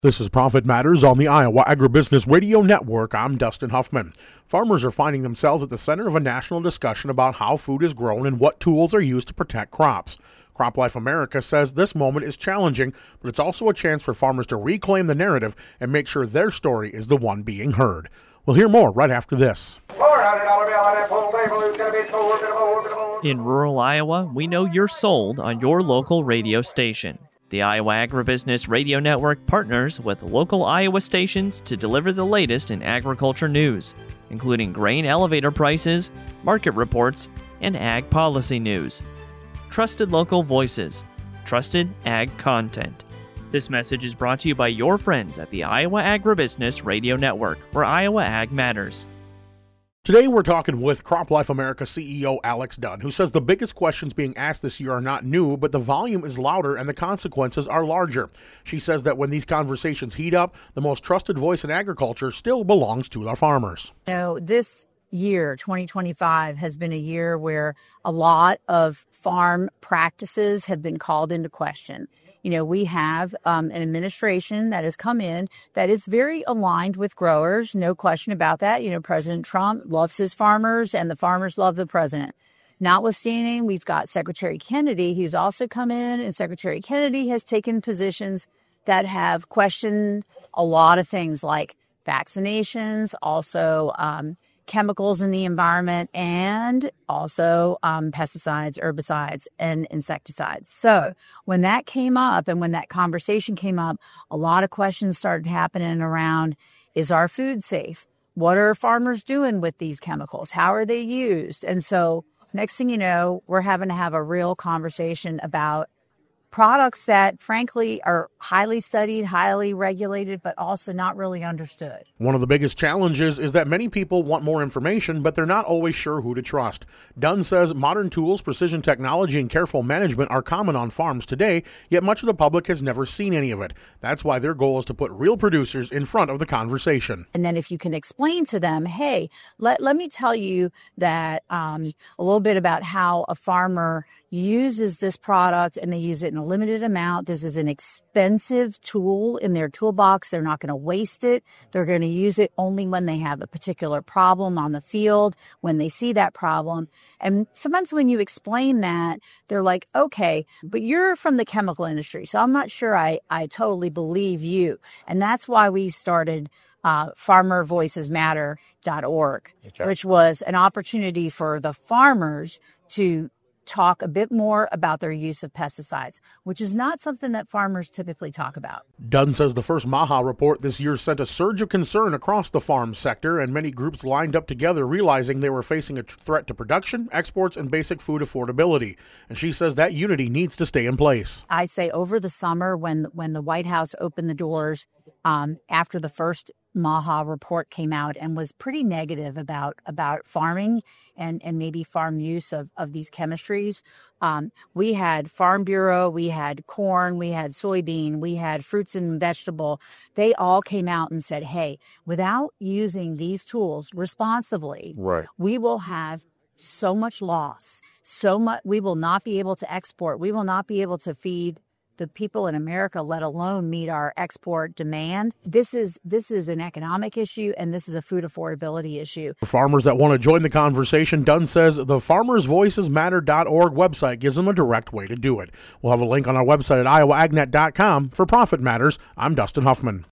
This is Profit Matters on the Iowa Agribusiness Radio Network. I'm Dustin Huffman. Farmers are finding themselves at the center of a national discussion about how food is grown and what tools are used to protect crops. CropLife America says this moment is challenging, but it's also a chance for farmers to reclaim the narrative and make sure their story is the one being heard. We'll hear more right after this. In rural Iowa, we know you're sold on your local radio station. The Iowa Agribusiness Radio Network partners with local Iowa stations to deliver the latest in agriculture news, including grain elevator prices, market reports, and ag policy news. Trusted local voices, trusted ag content. This message is brought to you by your friends at the Iowa Agribusiness Radio Network, where Iowa Ag matters. Today we're talking with CropLife America CEO Alex Dunn, who says the biggest questions being asked this year are not new, but the volume is louder and the consequences are larger. She says that when these conversations heat up, the most trusted voice in agriculture still belongs to our farmers. This year, 2025, has been a year where a lot of farm practices have been called into question. We have an administration that has come in that is very aligned with growers, no question about that. President Trump loves his farmers and the farmers love the president. Notwithstanding, we've got Secretary Kennedy, who's also come in, and Secretary Kennedy has taken positions that have questioned a lot of things like vaccinations, also chemicals in the environment, and also pesticides, herbicides, and insecticides. So when that came up and when that conversation came up, a lot of questions started happening around, is our food safe? What are farmers doing with these chemicals? How are they used? And so next thing you know, we're having to have a real conversation about products that, frankly, are highly studied, highly regulated, but also not really understood. One of the biggest challenges is that many people want more information, but they're not always sure who to trust. Dunn says modern tools, precision technology, and careful management are common on farms today, yet much of the public has never seen any of it. That's why their goal is to put real producers in front of the conversation. And then if you can explain to them, hey, let me tell you that a little bit about how a farmer uses this product, and they use it in a limited amount. This is an expensive tool in their toolbox. They're not going to waste it. They're going to use it only when they have a particular problem on the field, when they see that problem. And sometimes when you explain that, they're like, okay, but you're from the chemical industry, so I'm not sure I totally believe you. And that's why we started farmervoicesmatter.org, which was an opportunity for the farmers to talk a bit more about their use of pesticides, which is not something that farmers typically talk about. Dunn says the first MAHA report this year sent a surge of concern across the farm sector, and many groups lined up together realizing they were facing a threat to production, exports, and basic food affordability. And she says that unity needs to stay in place. I say over the summer when the White House opened the doors after the first MAHA report came out and was pretty negative about farming and maybe farm use of these chemistries. We had Farm Bureau, we had corn, we had soybean, we had fruits and vegetable. They all came out and said, hey, without using these tools responsibly, we will have so much loss, we will not be able to export, we will not be able to feed the people in America, let alone meet our export demand. This is an economic issue, and this is a food affordability issue. For farmers that want to join the conversation, Dunn says the farmersvoicesmatter.org website gives them a direct way to do it. We'll have a link on our website at iowaagnet.com. For Profit Matters, I'm Dustin Huffman.